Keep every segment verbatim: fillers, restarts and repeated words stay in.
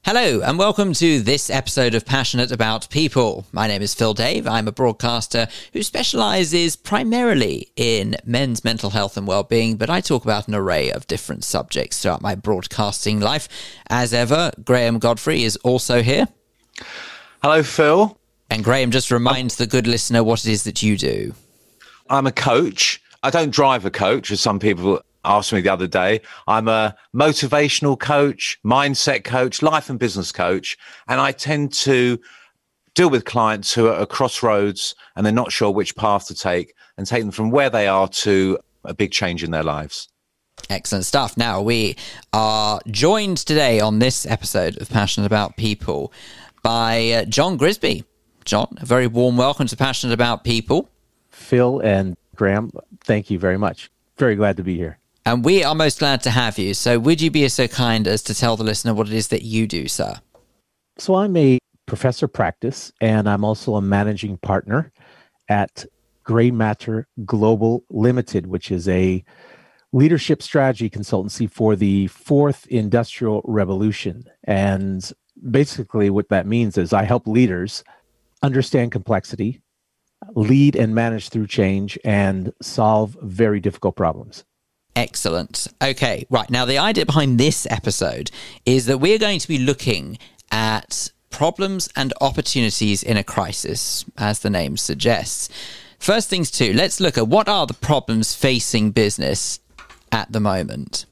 Hello and welcome to this episode of Passionate About People. My name is Phil Dave. I'm a broadcaster who specialises primarily in men's mental health and well-being, but I talk about an array of different subjects throughout my broadcasting life. As ever, Graham Godfrey is also here. Hello, Phil. And Graham just reminds the good listener what it is that you do. I'm a coach. I don't drive a coach, as some people asked me the other day. I'm a motivational coach, mindset coach, life and business coach, and I tend to deal with clients who are at a crossroads and they're not sure which path to take and take them from where they are to a big change in their lives. Excellent stuff. Now, we are joined today on this episode of Passionate About People by uh, John Grisby. John, a very warm welcome to Passionate About People. Phil and Graham, thank you very much. Very glad to be here. And we are most glad to have you. So would you be so kind as to tell the listener what it is that you do, sir? So I'm a professor of practice, and I'm also a managing partner at Grey Matter Global Limited, which is a leadership strategy consultancy for the fourth industrial revolution. And basically what that means is I help leaders understand complexity, lead and manage through change, and solve very difficult problems. Excellent. Okay, right. Now, the idea behind this episode is that we're going to be looking at problems and opportunities in a crisis, as the name suggests. First things too, let's look at what are the problems facing business at the moment.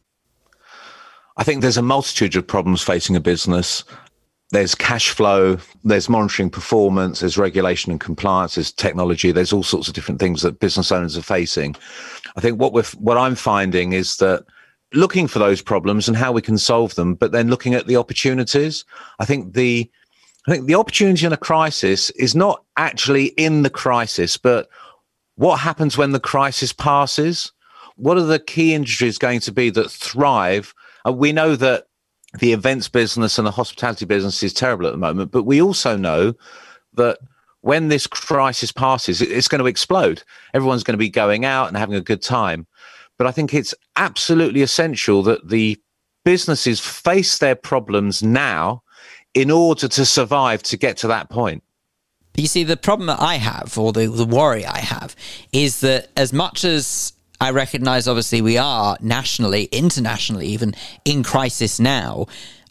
I think there's a multitude of problems facing a business. There's cash flow, there's monitoring performance, there's regulation and compliance, there's technology, there's all sorts of different things that business owners are facing. I think what we're, what I'm finding is that looking for those problems and how we can solve them, but then looking at the opportunities. I think the, I think the opportunity in a crisis is not actually in the crisis, but what happens when the crisis passes? What are the key industries going to be that thrive? Uh, we know that the events business and the hospitality business is terrible at the moment, but we also know that when this crisis passes, it's going to explode. Everyone's going to be going out and having a good time. But I think it's absolutely essential that the businesses face their problems now in order to survive to get to that point. You see, the problem that I have, or the, the worry I have, is that as much as I recognize, obviously, we are nationally, internationally, even in crisis now,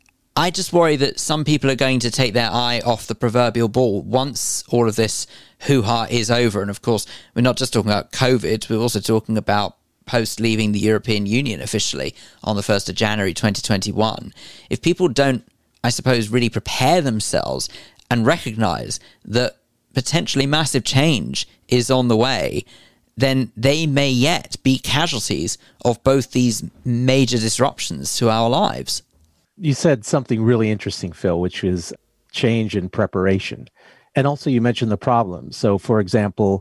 I just worry that some people are going to take their eye off the proverbial ball once all of this hoo-ha is over. And of course, we're not just talking about COVID, we're also talking about post leaving the European Union officially on the first of January twenty twenty-one. If people don't, I suppose, really prepare themselves and recognize that potentially massive change is on the way, then they may yet be casualties of both these major disruptions to our lives. You said something really interesting, Phil, which is change and preparation. And also you mentioned the problems. So, for example,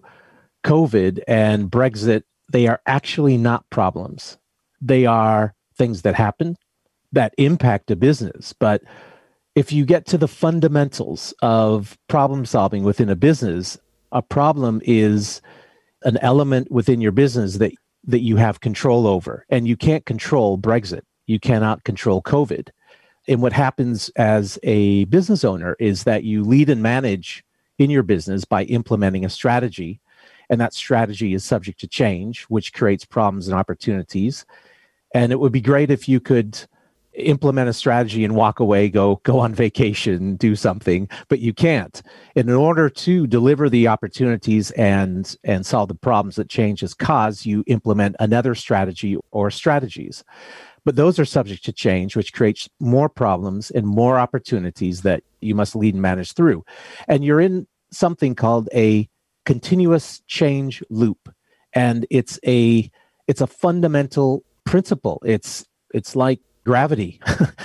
COVID and Brexit, they are actually not problems. They are things that happen that impact a business. But if you get to the fundamentals of problem solving within a business, a problem is an element within your business that, that you have control over. And you can't control Brexit. You cannot control COVID. And what happens as a business owner is that you lead and manage in your business by implementing a strategy. And that strategy is subject to change, which creates problems and opportunities. And it would be great if you could implement a strategy and walk away, go go on vacation, do something, but you can't. And in order to deliver the opportunities and and solve the problems that change has caused, you implement another strategy or strategies. But those are subject to change, which creates more problems and more opportunities that you must lead and manage through. And you're in something called a continuous change loop. And it's a it's a fundamental principle. It's it's like gravity.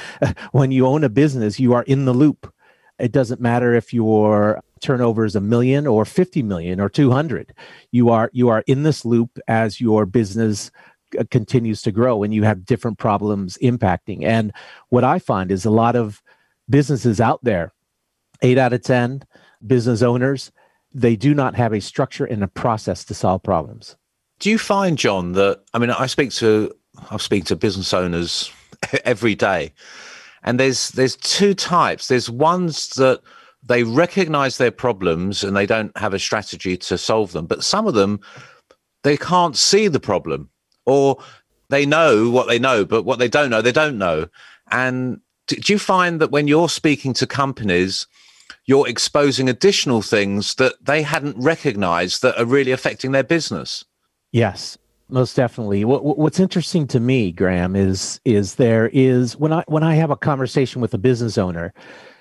When you own a business, you are in the loop. It doesn't matter if your turnover is a million or fifty million or two hundred. You are you are in this loop as your business continues to grow and you have different problems impacting. And what I find is a lot of businesses out there, eight out of ten business owners, they do not have a structure and a process to solve problems. Do you find, John, that, I mean, I speak to, I speak to business owners every day, And there's there's two types. There's ones that they recognize their problems and they don't have a strategy to solve them. But some of them, they can't see the problem, or they know what they know, but what they don't know, they don't know. And do you find that when you're speaking to companies, you're exposing additional things that they hadn't recognized that are really affecting their business? Yes, most definitely. What, what's interesting to me, Graham, is is there is when I when I have a conversation with a business owner,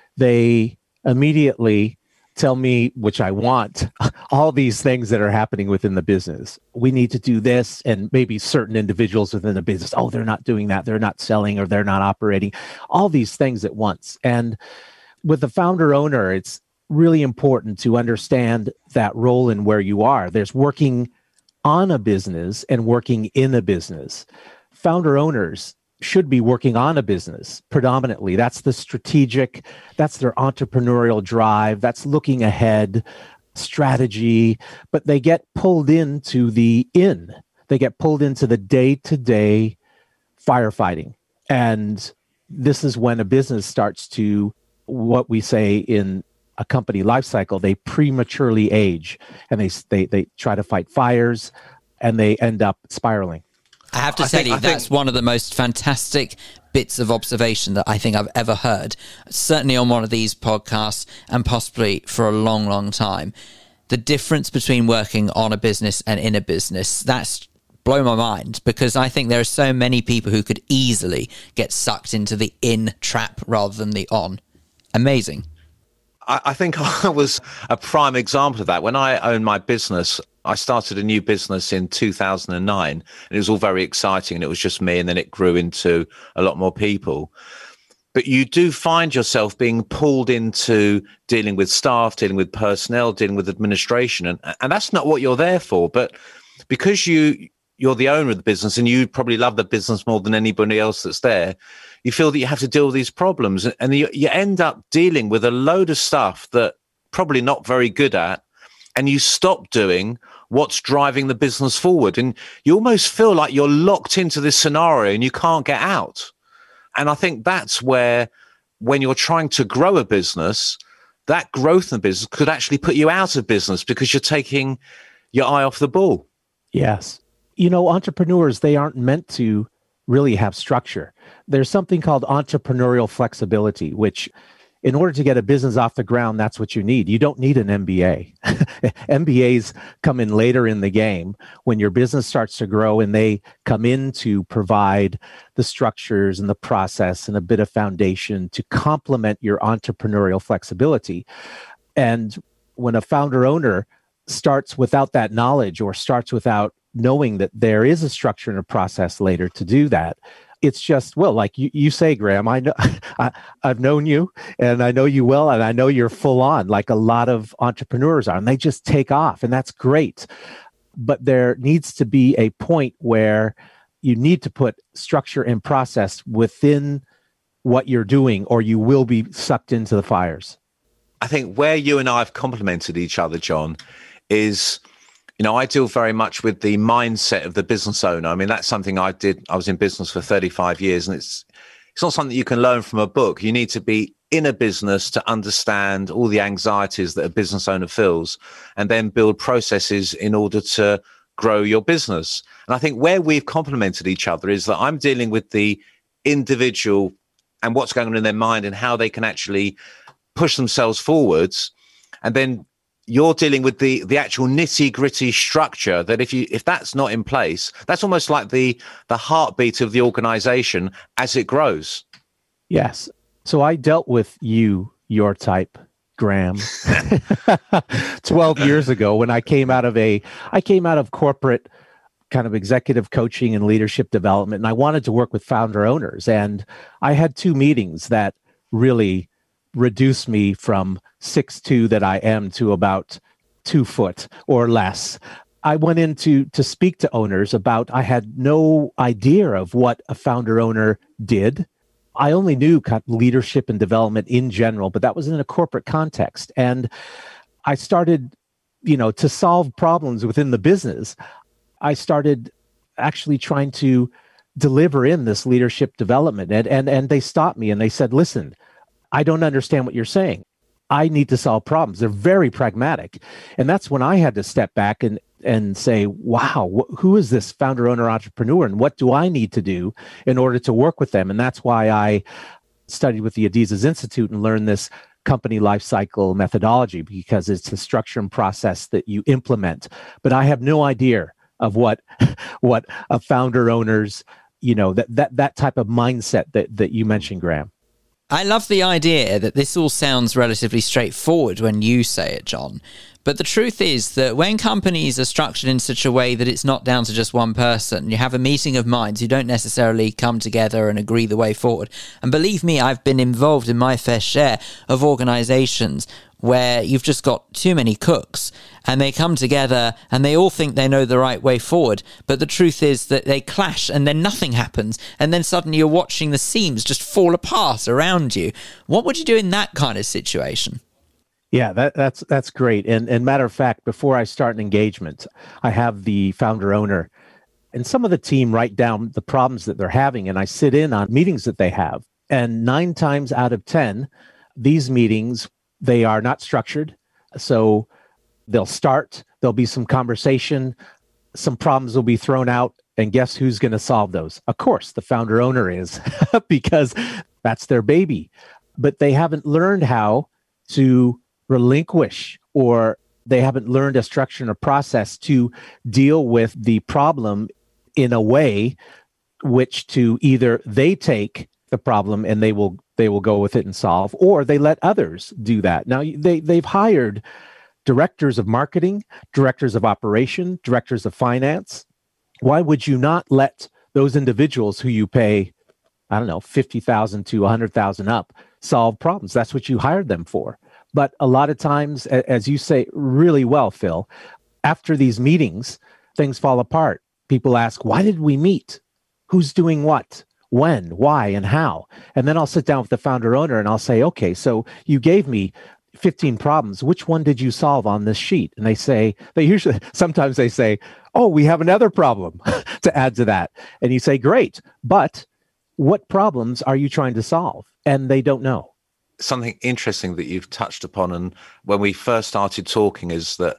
they immediately tell me, which I want, all these things that are happening within the business. We need to do this, and maybe certain individuals within the business, oh, they're not doing that, they're not selling, or they're not operating, all these things at once. And with the founder owner, it's really important to understand that role and where you are. There's working on a business and working in a business. Founder owners should be working on a business predominantly. That's the strategic, that's their entrepreneurial drive, that's looking ahead, strategy, but they get pulled into the in. They get pulled into the day-to-day firefighting. And this is when a business starts to, what we say in a company life cycle, they prematurely age, and they they they try to fight fires, and they end up spiraling. I have to I tell think, you, I that's think... one of the most fantastic bits of observation that I think I've ever heard, certainly on one of these podcasts and possibly for a long, long time. The difference between working on a business and in a business, that's blown my mind, because I think there are so many people who could easily get sucked into the in trap rather than the on. Amazing. I, I think I was a prime example of that. When I owned my business, I started a new business in two thousand nine, and it was all very exciting, and it was just me, and then it grew into a lot more people. But you do find yourself being pulled into dealing with staff, dealing with personnel, dealing with administration, and, and that's not what you're there for. But because you, you're the owner of the business, and you probably love the business more than anybody else that's there, you feel that you have to deal with these problems, and you, you end up dealing with a load of stuff that probably not very good at, and you stop doing what's driving the business forward. And you almost feel like you're locked into this scenario and you can't get out. And I think that's where, when you're trying to grow a business, that growth in the business could actually put you out of business because you're taking your eye off the ball. Yes. You know, entrepreneurs, they aren't meant to really have structure. There's something called entrepreneurial flexibility, which in order to get a business off the ground, that's what you need. You don't need an M B A. M B As come in later in the game when your business starts to grow, and they come in to provide the structures and the process and a bit of foundation to complement your entrepreneurial flexibility. And when a founder owner starts without that knowledge, or starts without knowing that there is a structure and a process later to do that, it's just, well, like you, you say, Graham, I know, I, I've known you, and I know you well, and I know you're full on, like a lot of entrepreneurs are, and they just take off, and that's great. But there needs to be a point where you need to put structure and process within what you're doing, or you will be sucked into the fires. I think where you and I have complemented each other, John, is, you know, I deal very much with the mindset of the business owner. I mean, that's something I did. I was in business for thirty-five years, and it's it's not something you can learn from a book. You need to be in a business to understand all the anxieties that a business owner feels, and then build processes in order to grow your business. And I think where we've complemented each other is that I'm dealing with the individual and what's going on in their mind and how they can actually push themselves forwards, and then you're dealing with the the actual nitty gritty structure that if you if that's not in place, that's almost like the the heartbeat of the organization as it grows. Yes. So I dealt with you, your type, Graham, twelve years ago when I came out of a I came out of corporate kind of executive coaching and leadership development, and I wanted to work with founder owners. And I had two meetings that really reduced me from six two that I am to about two foot or less. I went in to, to speak to owners about, I had no idea of what a founder owner did. I only knew kind of leadership and development in general, but that was in a corporate context. And I started, you know, to solve problems within the business. I started actually trying to deliver in this leadership development. And, and, and they stopped me and they said, listen, I don't understand what you're saying. I need to solve problems. They're very pragmatic. And that's when I had to step back and, and say, wow, wh- who is this founder, owner, entrepreneur? And what do I need to do in order to work with them? And that's why I studied with the Adizes Institute and learned this company life cycle methodology, because it's a structure and process that you implement. But I have no idea of what what a founder owner's, you know, that that that type of mindset that that you mentioned, Graham. I love the idea that this all sounds relatively straightforward when you say it, John. But the truth is that when companies are structured in such a way that it's not down to just one person, you have a meeting of minds who don't necessarily come together and agree the way forward. And believe me, I've been involved in my fair share of organizations where you've just got too many cooks and they come together and they all think they know the right way forward. But the truth is that they clash and then nothing happens. And then suddenly you're watching the seams just fall apart around you. What would you do in that kind of situation? Yeah, that, that's that's great. And, and matter of fact, before I start an engagement, I have the founder owner and some of the team write down the problems that they're having. And I sit in on meetings that they have. And nine times out of ten, these meetings, they are not structured. So they'll start, there'll be some conversation, some problems will be thrown out. And guess who's going to solve those? Of course, the founder owner is, because that's their baby. But they haven't learned how to relinquish, or they haven't learned a structure and a process to deal with the problem in a way which to either they take the problem and they will they will go with it and solve, or they let others do that. Now they they've hired directors of marketing, directors of operation, directors of finance. Why would you not let those individuals who you pay, I don't know, fifty thousand to one hundred thousand up, solve problems? That's what you hired them for. But a lot of times, as you say really well, Phil, after these meetings, things fall apart. People ask, why did we meet? Who's doing what? When? Why? And how? And then I'll sit down with the founder owner and I'll say, okay, so you gave me fifteen problems. Which one did you solve on this sheet? And they say, they usually, sometimes they say, oh, we have another problem to add to that. And you say, great, but what problems are you trying to solve? And they don't know. Something interesting that you've touched upon, and when we first started talking, is that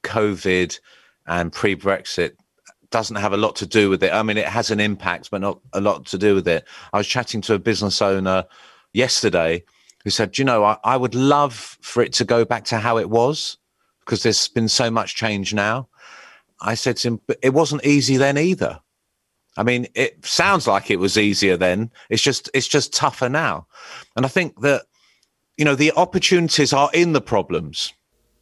COVID and pre-Brexit doesn't have a lot to do with it. I mean, it has an impact, but not a lot to do with it. I was chatting to a business owner yesterday who said, you know, I, I would love for it to go back to how it was, because there's been so much change now. I said to him, but it wasn't easy then either. I mean, it sounds like it was easier then. It's just, it's just tougher now. And I think that, you know, the opportunities are in the problems.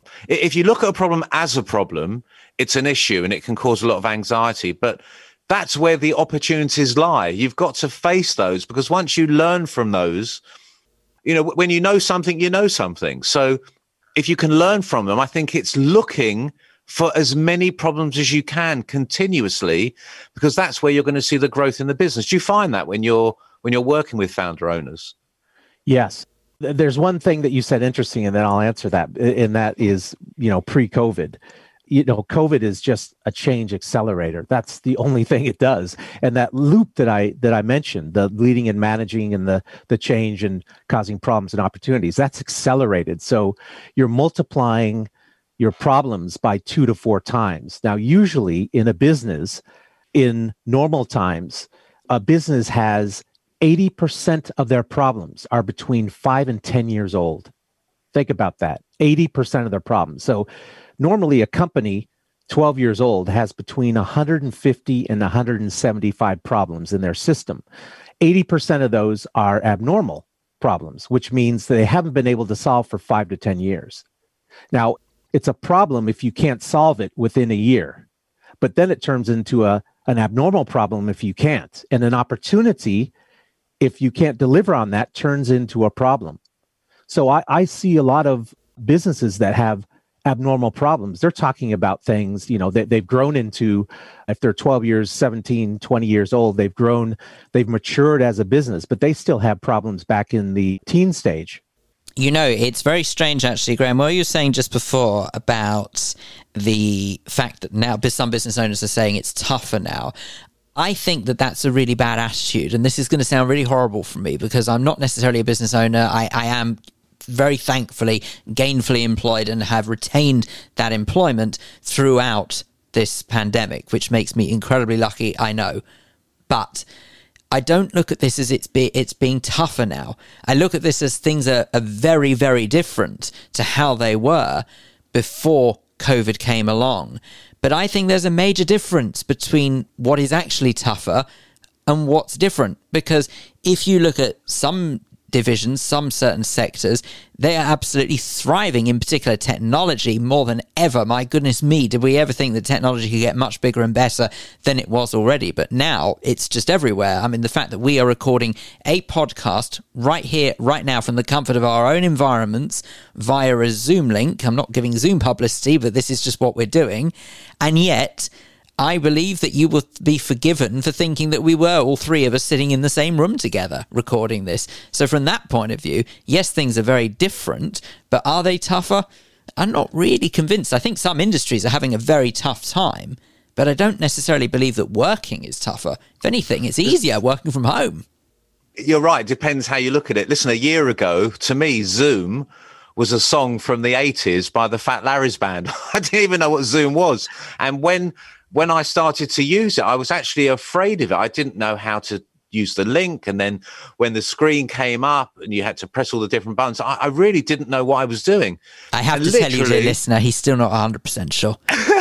If you look at a problem as a problem, it's an issue and it can cause a lot of anxiety. But that's where the opportunities lie. You've got to face those, because once you learn from those, you know, when you know something, you know something. So if you can learn from them, I think it's looking for as many problems as you can continuously, because that's where you're going to see the growth in the business. Do you find that when you're when you're working with founder owners? Yes. There's one thing that you said interesting, and then I'll answer that. And that is, you know, pre-COVID. You know, COVID is just a change accelerator. That's the only thing it does. And that loop that I that I mentioned, the leading and managing and the the change and causing problems and opportunities, that's accelerated. So you're multiplying your problems by two to four times. Now, usually in a business, in normal times, a business has eighty percent of their problems are between five and ten years old. Think about that, eighty percent of their problems. So normally a company twelve years old has between one hundred fifty and one hundred seventy-five problems in their system. eighty percent of those are abnormal problems, which means they haven't been able to solve for five to ten years. Now, it's a problem if you can't solve it within a year, but then it turns into a, an abnormal problem if you can't, and an opportunity if you can't deliver on that turns into a problem. So I, I see a lot of businesses that have abnormal problems. They're talking about things, you know, that they've grown into, if they're twelve years, seventeen, twenty years old, they've grown, they've matured as a business, but they still have problems back in the teen stage. You know, it's very strange, actually, Graham. What you were saying just before about the fact that now some business owners are saying it's tougher now. I think that that's a really bad attitude. And this is going to sound really horrible for me because I'm not necessarily a business owner. I, I am very thankfully gainfully employed and have retained that employment throughout this pandemic, which makes me incredibly lucky, I know. But I don't look at this as it's be, it's being tougher now. I look at this as things are, are very, very different to how they were before COVID came along. But I think there's a major difference between what is actually tougher and what's different. Because if you look at some divisions, some certain sectors, they are absolutely thriving, in particular technology, more than ever. My goodness me, did we ever think that technology could get much bigger and better than it was already? But now it's just everywhere. I mean, the fact that we are recording a podcast right here, right now, from the comfort of our own environments via a Zoom link. I'm not giving Zoom publicity, but this is just what we're doing. And yet, I believe that you will be forgiven for thinking that we were, all three of us, sitting in the same room together recording this. So from that point of view, yes, things are very different, but are they tougher? I'm not really convinced. I think some industries are having a very tough time, but I don't necessarily believe that working is tougher. If anything, it's easier working from home. You're right. Depends how you look at it. Listen, a year ago, to me, Zoom was a song from the eighties by the Fat Larry's Band. I didn't even know what Zoom was. And when... When I started to use it, I was actually afraid of it. I didn't know how to use the link. And then when the screen came up and you had to press all the different buttons, I, I really didn't know what I was doing. I have and to tell you, dear listener, he's still not one hundred percent sure.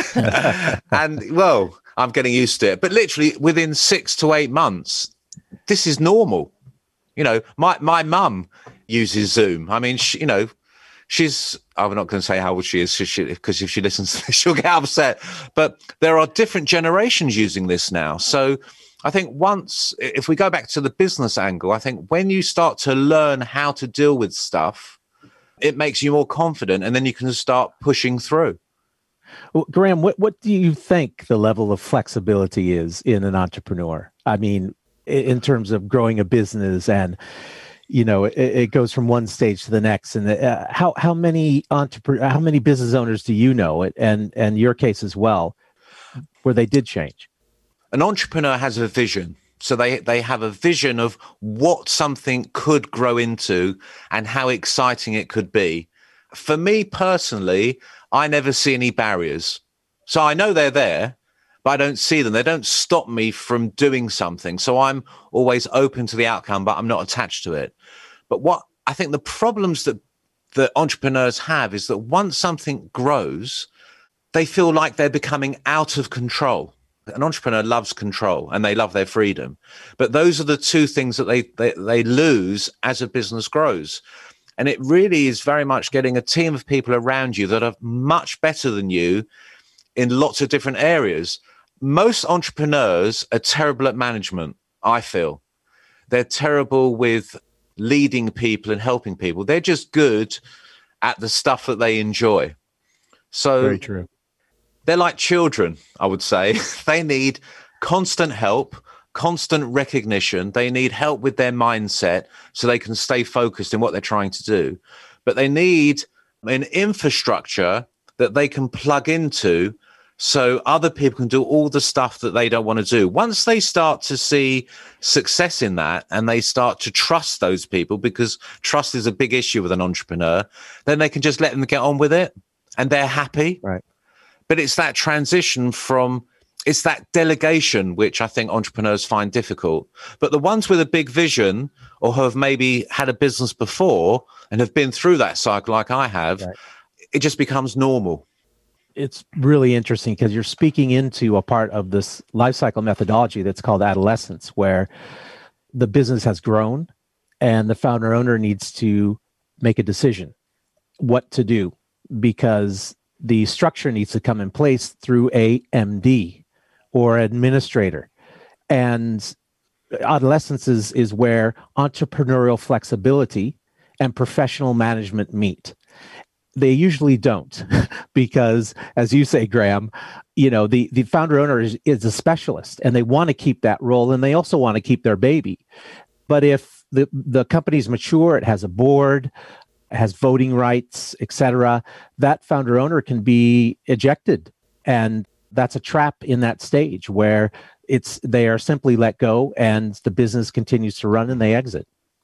And, well, I'm getting used to it. But literally within six to eight months, this is normal. You know, my, my mum uses Zoom. I mean, she, you know, She's, I'm not going to say how old she is because if she listens to this, she'll get upset. But there are different generations using this now. So I think once, if we go back to the business angle, I think when you start to learn how to deal with stuff, it makes you more confident and then you can start pushing through. Well, Graham, what, what do you think the level of flexibility is in an entrepreneur? I mean, in terms of growing a business and you know, it, it goes from one stage to the next. And uh, how how many entrepreneur, how many business owners do you know, and and your case as well, where they did change? An entrepreneur has a vision. So they, they have a vision of what something could grow into and how exciting it could be. For me personally, I never see any barriers. So I know they're there, but I don't see them. They don't stop me from doing something. So I'm always open to the outcome, but I'm not attached to it. But what I think the problems that the entrepreneurs have is that once something grows, they feel like they're becoming out of control. An entrepreneur loves control and they love their freedom. But those are the two things that they, they, they lose as a business grows. And it really is very much getting a team of people around you that are much better than you in lots of different areas. Most entrepreneurs are terrible at management, I feel. They're terrible with leading people and helping people. They're just good at the stuff that they enjoy. So very true. They're like children, I would say. They need constant help, constant recognition. They need help with their mindset so they can stay focused in what they're trying to do. But they need an infrastructure that they can plug into so other people can do all the stuff that they don't want to do. Once they start to see success in that and they start to trust those people, because trust is a big issue with an entrepreneur, then they can just let them get on with it and they're happy. Right. But it's that transition from, it's that delegation, which I think entrepreneurs find difficult. But the ones with a big vision or who have maybe had a business before and have been through that cycle like I have, right, it just becomes normal. It's really interesting because you're speaking into a part of this life cycle methodology that's called adolescence, where the business has grown and the founder owner needs to make a decision what to do, because the structure needs to come in place through a M D or administrator. And adolescence is, is where entrepreneurial flexibility and professional management meet. They usually don't, because, as you say, Graham, you know, the, the founder owner is, is a specialist and they want to keep that role and they also want to keep their baby. But if the, the company's mature, it has a board, has voting rights, et cetera, that founder owner can be ejected. And that's a trap in that stage where it's they are simply let go and the business continues to run and they exit.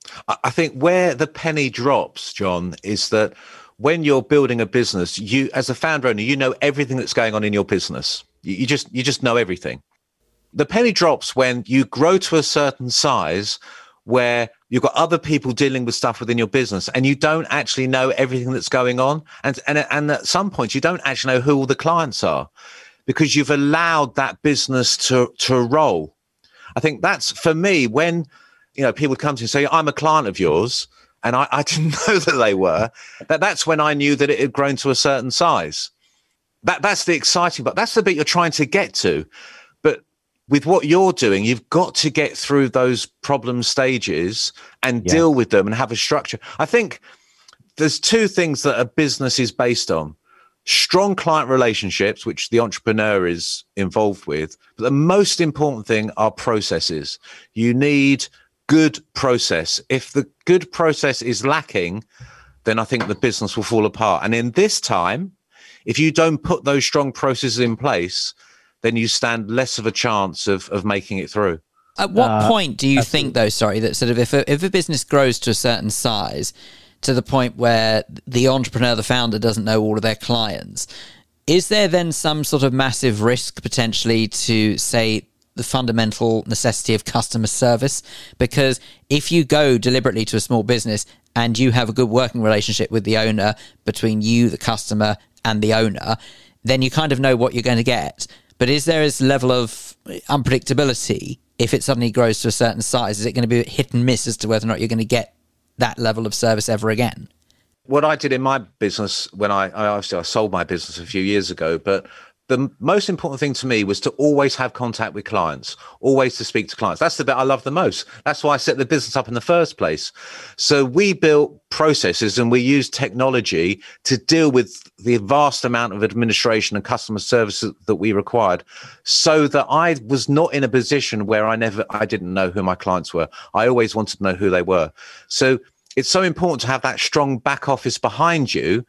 I think where the penny drops, John, is that when you're building a business, you, as a founder owner, you know everything that's going on in your business. You, you just you just know everything. The penny drops when you grow to a certain size where you've got other people dealing with stuff within your business and you don't actually know everything that's going on. And, and, and at some points, you don't actually know who all the clients are because you've allowed that business to, to roll. I think that's, for me, when, you know, people come to me and say, I'm a client of yours, and I, I didn't know that they were, that that's when I knew that it had grown to a certain size. That That's the exciting part. That's the bit you're trying to get to. But with what you're doing, you've got to get through those problem stages and yes. deal with them and have a structure. I think there's two things that a business is based on. Strong client relationships, which the entrepreneur is involved with. But the most important thing are processes. You need good process. If the good process is lacking, then I think the business will fall apart. And in this time, if you don't put those strong processes in place, then you stand less of a chance of, of making it through. At what uh, point do you absolutely. think, though, sorry, that sort of if a, if a business grows to a certain size, to the point where the entrepreneur, the founder, doesn't know all of their clients, is there then some sort of massive risk potentially to, say, the fundamental necessity of customer service? Because if you go deliberately to a small business and you have a good working relationship with the owner, between you, the customer, and the owner, then you kind of know what you're going to get. But is there a level of unpredictability if it suddenly grows to a certain size? Is it going to be hit and miss as to whether or not you're going to get that level of service ever again? What I did in my business when I, I obviously I sold my business a few years ago, but the most important thing to me was to always have contact with clients, always to speak to clients. That's the bit I love the most. That's why I set the business up in the first place. So we built processes and we used technology to deal with the vast amount of administration and customer service that we required, so that I was not in a position where I never, I didn't know who my clients were. I always wanted to know who they were. So it's so important to have that strong back office behind you,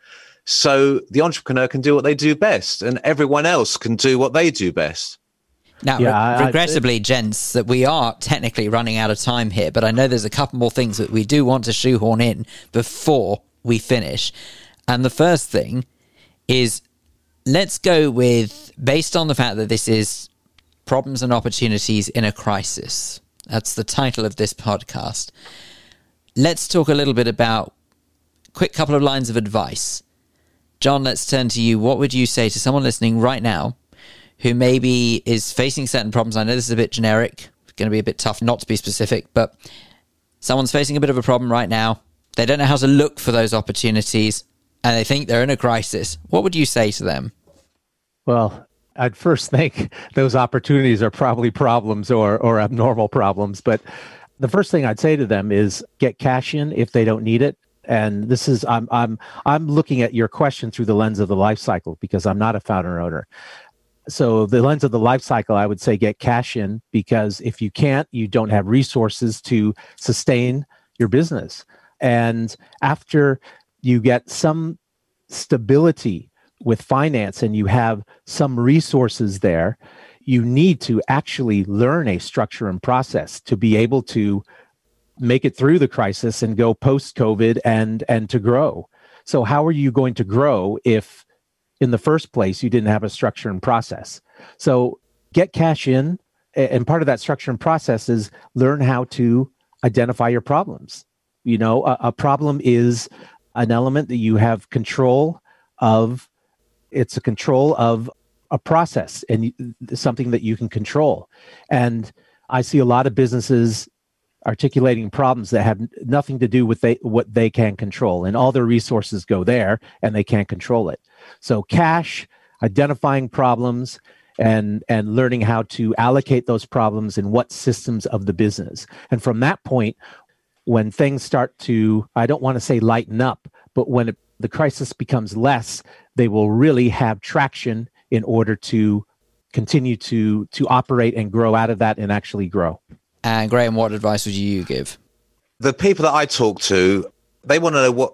so the entrepreneur can do what they do best and everyone else can do what they do best. Now, yeah, re- regrettably, I, I, gents, that we are technically running out of time here, but I know there's a couple more things that we do want to shoehorn in before we finish. And the first thing is, let's go with, based on the fact that this is Problems and Opportunities in a Crisis. That's the title of this podcast. Let's talk a little bit about a quick couple of lines of advice. John, let's turn to you. What would you say to someone listening right now who maybe is facing certain problems? I know this is a bit generic. It's going to be a bit tough not to be specific, but someone's facing a bit of a problem right now. They don't know how to look for those opportunities and they think they're in a crisis. What would you say to them? Well, I'd first think those opportunities are probably problems or, or abnormal problems. But the first thing I'd say to them is get cash in if they don't need it. And this is, I'm, I'm, I'm looking at your question through the lens of the life cycle because I'm not a founder owner. So the lens of the life cycle, I would say get cash in, because if you can't, you don't have resources to sustain your business. And after you get some stability with finance and you have some resources there, you need to actually learn a structure and process to be able to make it through the crisis and go post-COVID and and to grow. So how are you going to grow if in the first place you didn't have a structure and process? So get cash in, and part of that structure and process is learn how to identify your problems. You know, a, a problem is an element that you have control of. It's a control of a process and something that you can control. And I see a lot of businesses articulating problems that have nothing to do with they, what they can control, and all their resources go there and they can't control it. So cash, identifying problems, and and learning how to allocate those problems in what systems of the business. And from that point, when things start to, I don't want to say lighten up, but when it, the crisis becomes less, they will really have traction in order to continue to to operate and grow out of that and actually grow. And Graham, what advice would you give? The people that I talk to, they want to know what, what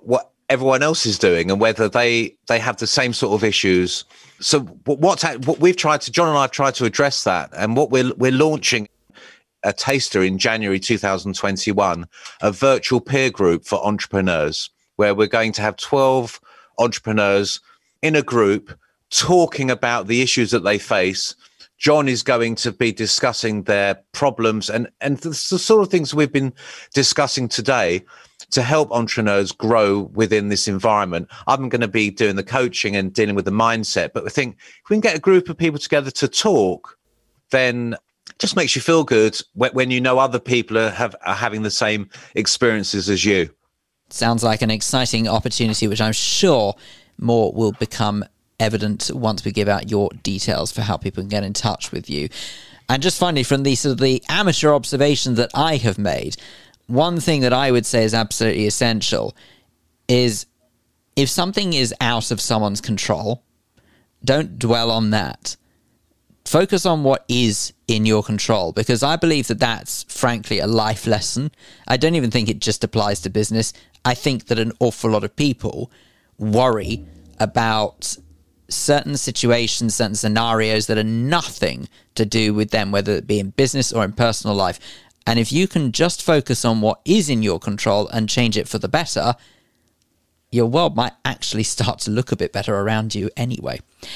everyone else is doing and whether they they have the same sort of issues. So what's what we've tried to, John and I have tried to address that, and what we're we're launching a taster in January two thousand twenty-one, a virtual peer group for entrepreneurs, where we're going to have twelve entrepreneurs in a group talking about the issues that they face. John is going to be discussing their problems and, and the, the sort of things we've been discussing today to help entrepreneurs grow within this environment. I'm going to be doing the coaching and dealing with the mindset, but I think if we can get a group of people together to talk, then it just makes you feel good when, when you know other people are, have, are having the same experiences as you. Sounds like an exciting opportunity, which I'm sure more will become evident once we give out your details for how people can get in touch with you. And just finally, from the sort of the amateur observation that I have made, one thing that I would say is absolutely essential is if something is out of someone's control, don't dwell on that. Focus on what is in your control, because I believe that that's frankly a life lesson. I don't even think it just applies to business. I think that an awful lot of people worry about certain situations, certain scenarios that are nothing to do with them, whether it be in business or in personal life. And if you can just focus on what is in your control and change it for the better, your world might actually start to look a bit better around you anyway.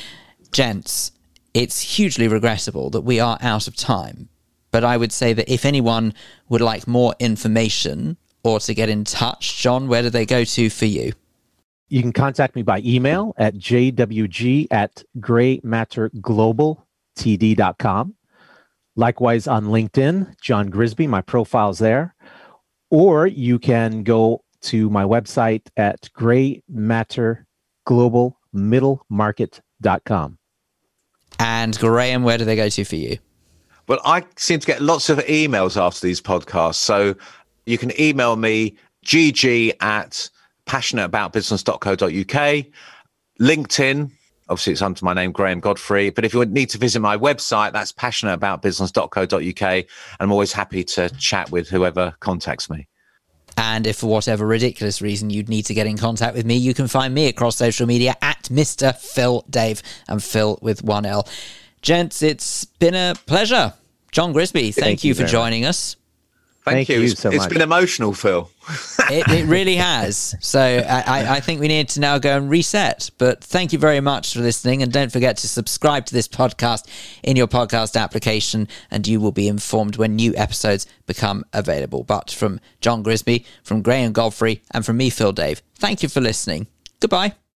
Gents, it's hugely regrettable that we are out of time, but I would say that if anyone would like more information or to get in touch, John, where do they go to for you? You can contact me by email at j w g at gray matter global t d dot com. Likewise on LinkedIn, John Grisby, my profile's there. Or you can go to my website at gray matter global middle market dot com. And Graham, where do they go to for you? Well, I seem to get lots of emails after these podcasts. So you can email me, gg at passionate about business dot co dot uk. LinkedIn, obviously it's under my name, Graham Godfrey. But if you need to visit my website, that's passionate about business dot co dot uk. And I'm always happy to chat with whoever contacts me. And if for whatever ridiculous reason you'd need to get in contact with me, you can find me across social media at Mister Phil Dave, and Phil with one L. Gents, it's been a pleasure. John Grisby, thank, thank you, you for joining much. us. Thank, thank you. you it's, so it's much. been emotional, Phil. it, it really has. So I, I think we need to now go and reset. But thank you very much for listening. And don't forget to subscribe to this podcast in your podcast application, and you will be informed when new episodes become available. But from John Grisby, from Graham Godfrey, and from me, Phil Dave, thank you for listening. Goodbye.